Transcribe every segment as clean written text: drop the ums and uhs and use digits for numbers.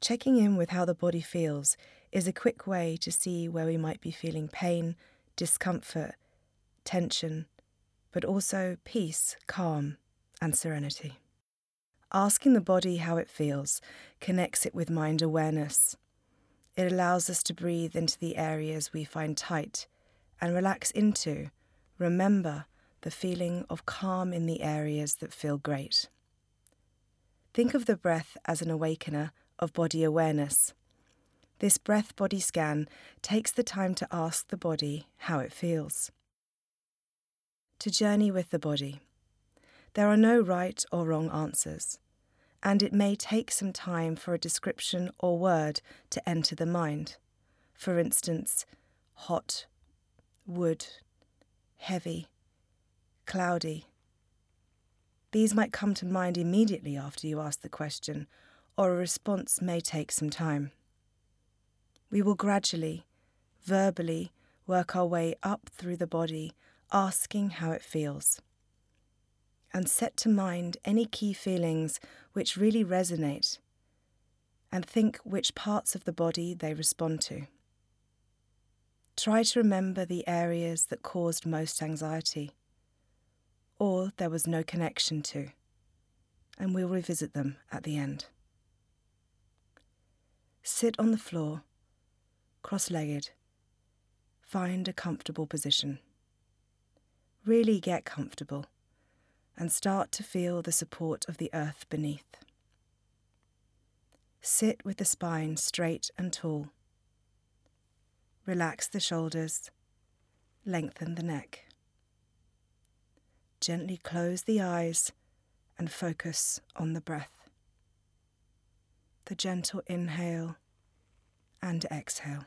Checking in with how the body feels is a quick way to see where we might be feeling pain, discomfort, tension, but also peace, calm, and serenity. Asking the body how it feels connects it with mind awareness. It allows us to breathe into the areas we find tight and relax into, remember the feeling of calm in the areas that feel great. Think of the breath as an awakener of body awareness. This breath body scan takes the time to ask the body how it feels. To journey with the body. There are no right or wrong answers, and it may take some time for a description or word to enter the mind. For instance, hot, wood, heavy, cloudy. These might come to mind immediately after you ask the question, or a response may take some time. We will gradually, verbally, work our way up through the body, asking how it feels. And set to mind any key feelings which really resonate, and think which parts of the body they respond to. Try to remember the areas that caused most anxiety, or there was no connection to, and we'll revisit them at the end. Sit on the floor, cross-legged. Find a comfortable position. Really get comfortable and start to feel the support of the earth beneath. Sit with the spine straight and tall. Relax the shoulders, lengthen the neck. Gently close the eyes and focus on the breath. The gentle inhale and exhale.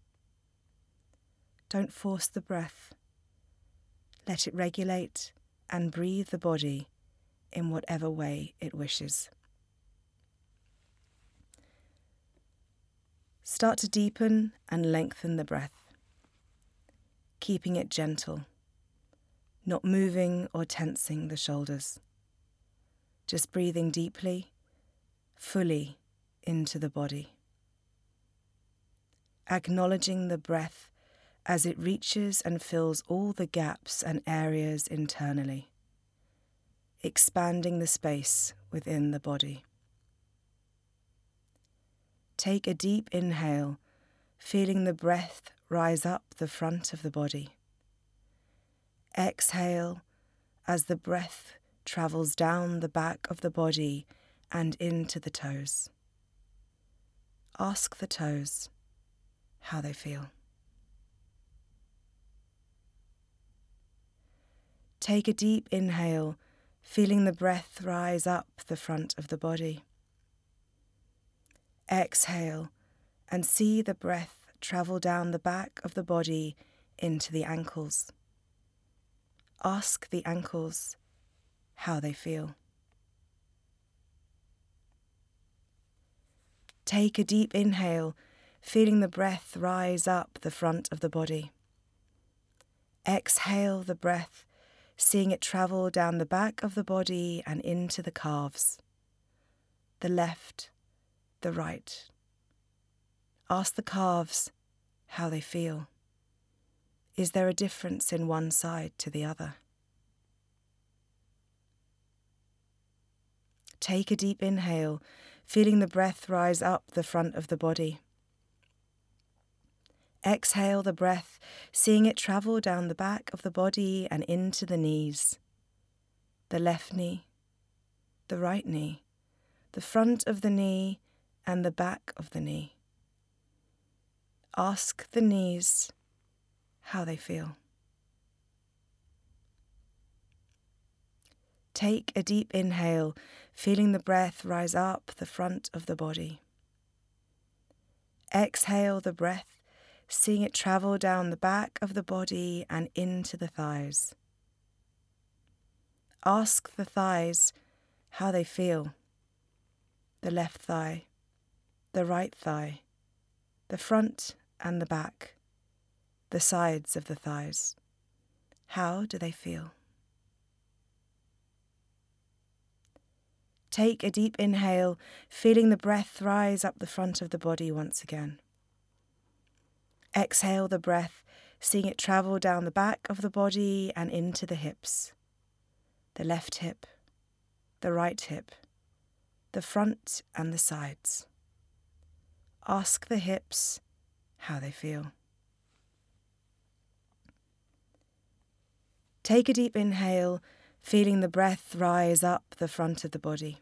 Don't force the breath. Let it regulate and breathe the body in whatever way it wishes. Start to deepen and lengthen the breath, keeping it gentle, not moving or tensing the shoulders, just breathing deeply, fully into the body. Acknowledging the breath as it reaches and fills all the gaps and areas internally, expanding the space within the body. Take a deep inhale, feeling the breath rise up the front of the body. Exhale as the breath travels down the back of the body and into the toes. Ask the toes how they feel. Take a deep inhale, feeling the breath rise up the front of the body. Exhale and see the breath travel down the back of the body into the ankles. Ask the ankles how they feel. Take a deep inhale, feeling the breath rise up the front of the body. Exhale the breath, seeing it travel down the back of the body and into the calves, the left, the right. Ask the calves how they feel. Is there a difference in one side to the other? Take a deep inhale, feeling the breath rise up the front of the body. Exhale the breath, seeing it travel down the back of the body and into the knees, the left knee, the right knee, the front of the knee and the back of the knee. Ask the knees how they feel. Take a deep inhale, feeling the breath rise up the front of the body. Exhale the breath, seeing it travel down the back of the body and into the thighs. Ask the thighs how they feel. The left thigh, the right thigh, the front and the back, the sides of the thighs. How do they feel? Take a deep inhale, feeling the breath rise up the front of the body once again. Exhale the breath, seeing it travel down the back of the body and into the hips, the left hip, the right hip, the front and the sides. Ask the hips how they feel. Take a deep inhale, feeling the breath rise up the front of the body.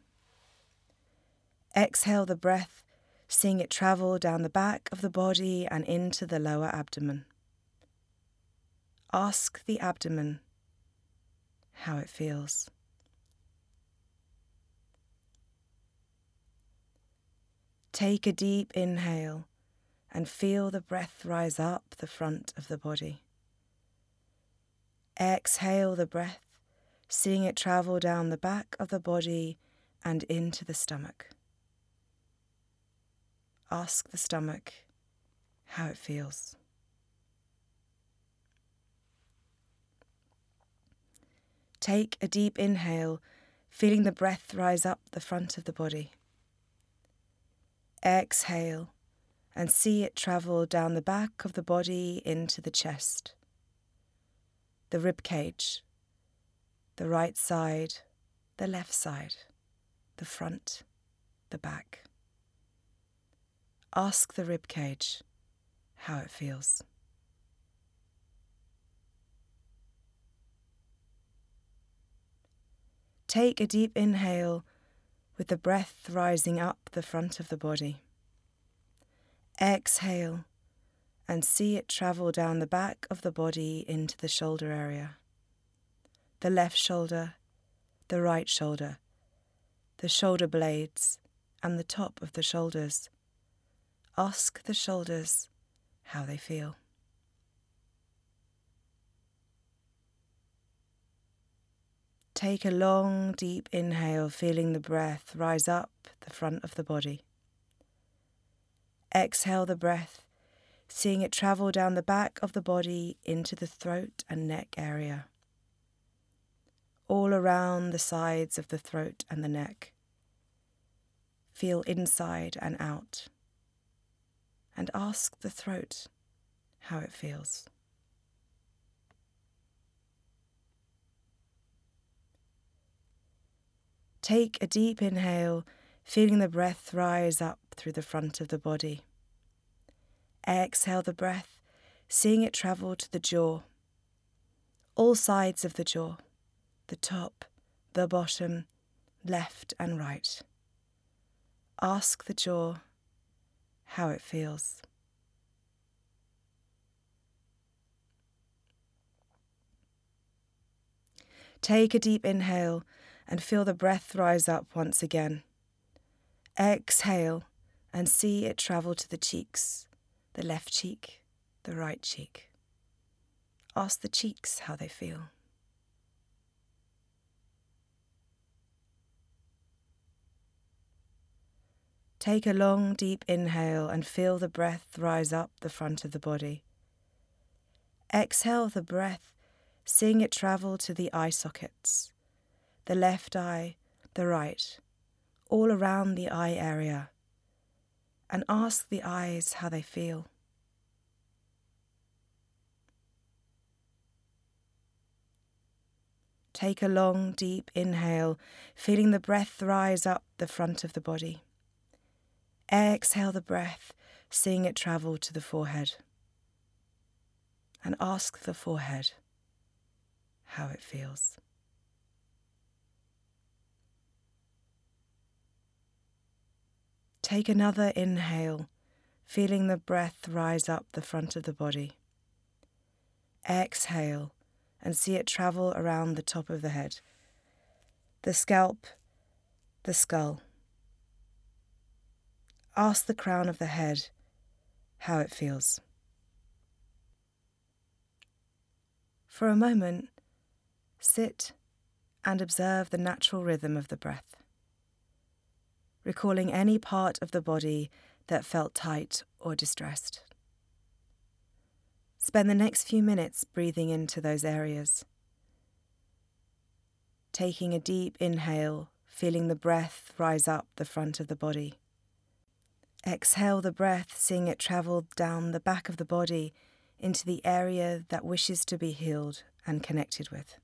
Exhale the breath, seeing it travel down the back of the body and into the lower abdomen. Ask the abdomen how it feels. Take a deep inhale and feel the breath rise up the front of the body. Exhale the breath, seeing it travel down the back of the body and into the stomach. Ask the stomach how it feels. Take a deep inhale, feeling the breath rise up the front of the body. Exhale and see it travel down the back of the body into the chest, the rib cage, the right side, the left side, the front, the back. Ask the rib cage how it feels. Take a deep inhale with the breath rising up the front of the body. Exhale and see it travel down the back of the body into the shoulder area, the left shoulder, the right shoulder, the shoulder blades and the top of the shoulders. Ask the shoulders how they feel. Take a long, deep inhale, feeling the breath rise up the front of the body. Exhale the breath, seeing it travel down the back of the body into the throat and neck area, all around the sides of the throat and the neck. Feel inside and out, and ask the throat how it feels. Take a deep inhale, feeling the breath rise up through the front of the body. Exhale the breath, seeing it travel to the jaw, all sides of the jaw, the top, the bottom, left and right. Ask the jaw how it feels. Take a deep inhale and feel the breath rise up once again. Exhale and see it travel to the cheeks, the left cheek, the right cheek. Ask the cheeks how they feel. Take a long, deep inhale and feel the breath rise up the front of the body. Exhale the breath, seeing it travel to the eye sockets, the left eye, the right, all around the eye area, and ask the eyes how they feel. Take a long, deep inhale, feeling the breath rise up the front of the body. Exhale the breath, seeing it travel to the forehead, and ask the forehead how it feels. Take another inhale, feeling the breath rise up the front of the body. Exhale and see it travel around the top of the head, the scalp, the skull. Ask the crown of the head how it feels. For a moment, sit and observe the natural rhythm of the breath, recalling any part of the body that felt tight or distressed. Spend the next few minutes breathing into those areas, taking a deep inhale, feeling the breath rise up the front of the body. Exhale the breath, seeing it travel down the back of the body into the area that wishes to be healed and connected with.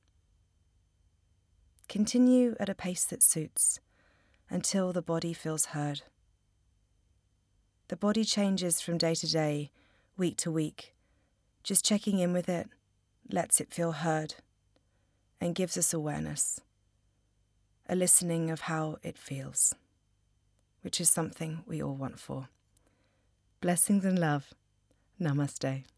Continue at a pace that suits until the body feels heard. The body changes from day to day, week to week. Just checking in with it lets it feel heard and gives us awareness, a listening of how it feels, which is something we all want for. Blessings and love. Namaste.